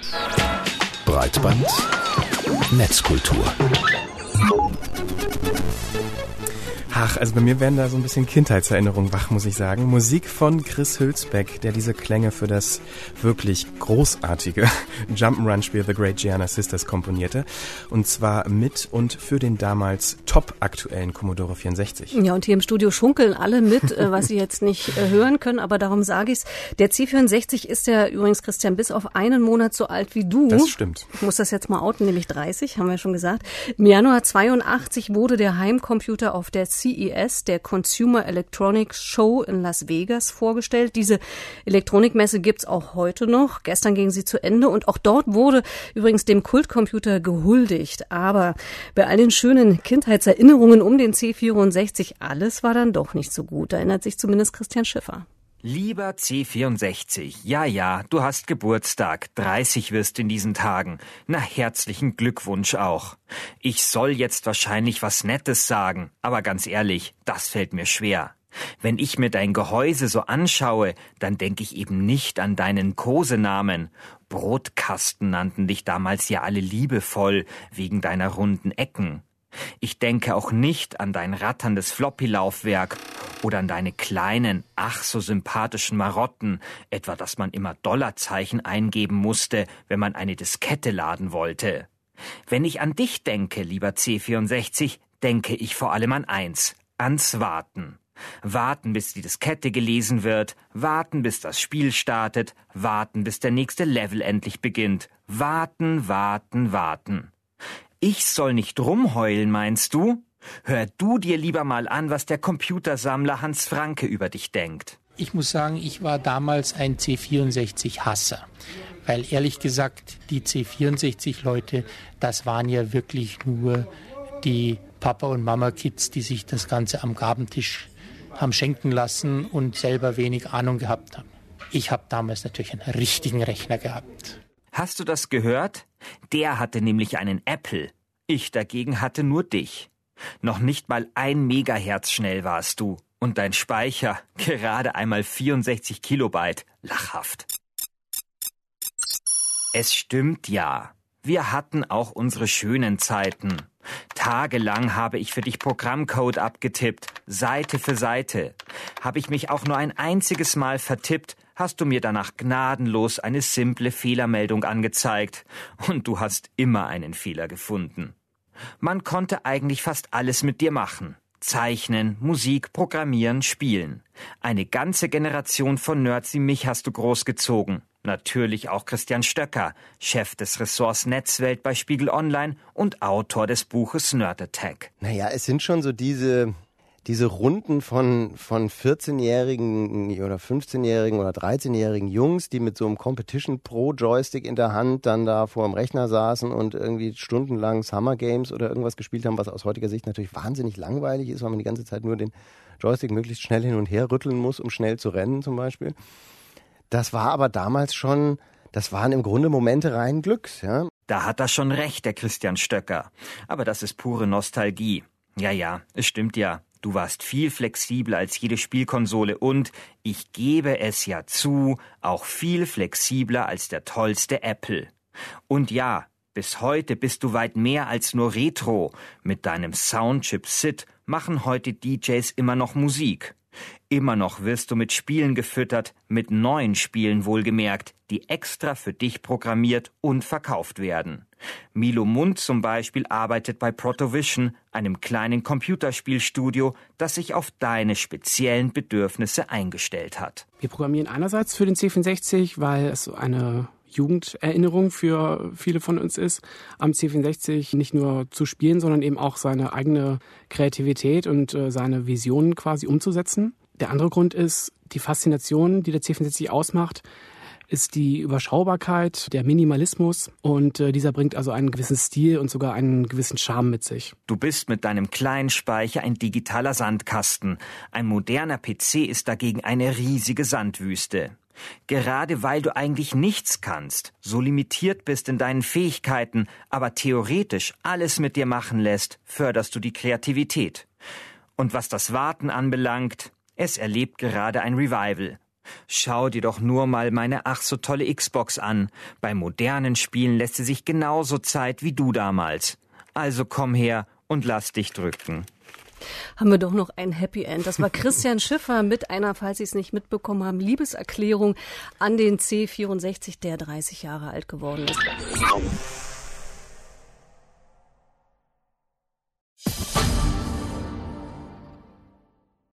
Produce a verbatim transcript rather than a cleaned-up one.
Breitband Netzkultur. Ach, also bei mir werden da so ein bisschen Kindheitserinnerungen wach, muss ich sagen. Musik von Chris Hülsbeck, der diese Klänge für das wirklich großartige Jump'n'Run-Spiel The Great Gianna Sisters komponierte. Und zwar mit und für den damals top aktuellen Commodore vierundsechzig. Ja, und hier im Studio schunkeln alle mit, was Sie jetzt nicht äh, hören können, aber darum sage ich's. Der C vierundsechzig ist ja übrigens, Christian, bis auf einen Monat so alt wie du. Das stimmt. Ich muss das jetzt mal outen, nämlich dreißig, haben wir schon gesagt. Im Januar zweiundachtzig wurde der Heimcomputer auf der C E S, der Consumer Electronics Show in Las Vegas, vorgestellt. Diese Elektronikmesse gibt's auch heute noch. Gestern ging sie zu Ende und auch dort wurde übrigens dem Kultcomputer gehuldigt. Aber bei all den schönen Kindheitserinnerungen um den C vierundsechzig, alles war dann doch nicht so gut. Da erinnert sich zumindest Christian Schiffer. Lieber C vierundsechzig, ja, ja, du hast Geburtstag, dreißig wirst in diesen Tagen. Na, herzlichen Glückwunsch auch. Ich soll jetzt wahrscheinlich was Nettes sagen, aber ganz ehrlich, das fällt mir schwer. Wenn ich mir dein Gehäuse so anschaue, dann denke ich eben nicht an deinen Kosenamen. Brotkasten nannten dich damals ja alle liebevoll, wegen deiner runden Ecken. Ich denke auch nicht an dein ratterndes Floppy-Laufwerk oder an deine kleinen, ach so sympathischen Marotten, etwa dass man immer Dollarzeichen eingeben musste, wenn man eine Diskette laden wollte. Wenn ich an dich denke, lieber C vierundsechzig, denke ich vor allem an eins, ans Warten. Warten, bis die Diskette gelesen wird, warten, bis das Spiel startet, warten, bis der nächste Level endlich beginnt. Warten, warten, warten. Ich soll nicht rumheulen, meinst du? Hör du dir lieber mal an, was der Computersammler Hans Franke über dich denkt. Ich muss sagen, ich war damals ein C vierundsechzig-Hasser. Weil ehrlich gesagt, die C vierundsechzig-Leute, das waren ja wirklich nur die Papa- und Mama-Kids, die sich das Ganze am Gabentisch haben schenken lassen und selber wenig Ahnung gehabt haben. Ich habe damals natürlich einen richtigen Rechner gehabt. Hast du das gehört? Der hatte nämlich einen Apple. Ich dagegen hatte nur dich. Noch nicht mal ein Megahertz schnell warst du. Und dein Speicher, gerade einmal vierundsechzig Kilobyte. Lachhaft. Es stimmt ja. Wir hatten auch unsere schönen Zeiten. Tagelang habe ich für dich Programmcode abgetippt, Seite für Seite. Habe ich mich auch nur ein einziges Mal vertippt, hast du mir danach gnadenlos eine simple Fehlermeldung angezeigt. Und du hast immer einen Fehler gefunden. Man konnte eigentlich fast alles mit dir machen. Zeichnen, Musik, Programmieren, Spielen. Eine ganze Generation von Nerds wie mich hast du großgezogen. Natürlich auch Christian Stöcker, Chef des Ressorts Netzwelt bei Spiegel Online und Autor des Buches Nerd Attack. Naja, es sind schon so diese... Diese Runden von, von vierzehnjährigen oder fünfzehnjährigen oder dreizehnjährigen Jungs, die mit so einem Competition Pro Joystick in der Hand dann da vor dem Rechner saßen und irgendwie stundenlang Summer Games oder irgendwas gespielt haben, was aus heutiger Sicht natürlich wahnsinnig langweilig ist, weil man die ganze Zeit nur den Joystick möglichst schnell hin und her rütteln muss, um schnell zu rennen zum Beispiel. Das war aber damals schon, das waren im Grunde Momente reinen Glücks, ja. Da hat er schon recht, der Christian Stöcker. Aber das ist pure Nostalgie. Ja, ja, es stimmt ja. Du warst viel flexibler als jede Spielkonsole und, ich gebe es ja zu, auch viel flexibler als der tollste Apple. Und ja, bis heute bist du weit mehr als nur Retro. Mit deinem Soundchip S I D machen heute D Js immer noch Musik. Immer noch wirst du mit Spielen gefüttert, mit neuen Spielen wohlgemerkt, die extra für dich programmiert und verkauft werden. Milo Mund zum Beispiel arbeitet bei Protovision, einem kleinen Computerspielstudio, das sich auf deine speziellen Bedürfnisse eingestellt hat. Wir programmieren einerseits für den C vierundsechzig, weil es so eine Jugenderinnerung für viele von uns ist, am C vierundsechzig nicht nur zu spielen, sondern eben auch seine eigene Kreativität und äh, seine Visionen quasi umzusetzen. Der andere Grund ist, die Faszination, die der C vierundsechzig ausmacht, ist die Überschaubarkeit, der Minimalismus und äh, dieser bringt also einen gewissen Stil und sogar einen gewissen Charme mit sich. Du bist mit deinem kleinen Speicher ein digitaler Sandkasten. Ein moderner P C ist dagegen eine riesige Sandwüste. Gerade weil du eigentlich nichts kannst, so limitiert bist in deinen Fähigkeiten, aber theoretisch alles mit dir machen lässt, förderst du die Kreativität. Und was das Warten anbelangt, es erlebt gerade ein Revival. Schau dir doch nur mal meine ach so tolle Xbox an. Bei modernen Spielen lässt sie sich genauso Zeit wie du damals. Also komm her und lass dich drücken. Haben wir doch noch ein Happy End. Das war Christian Schiffer mit einer, falls Sie es nicht mitbekommen haben, Liebeserklärung an den C vierundsechzig, der dreißig Jahre alt geworden ist.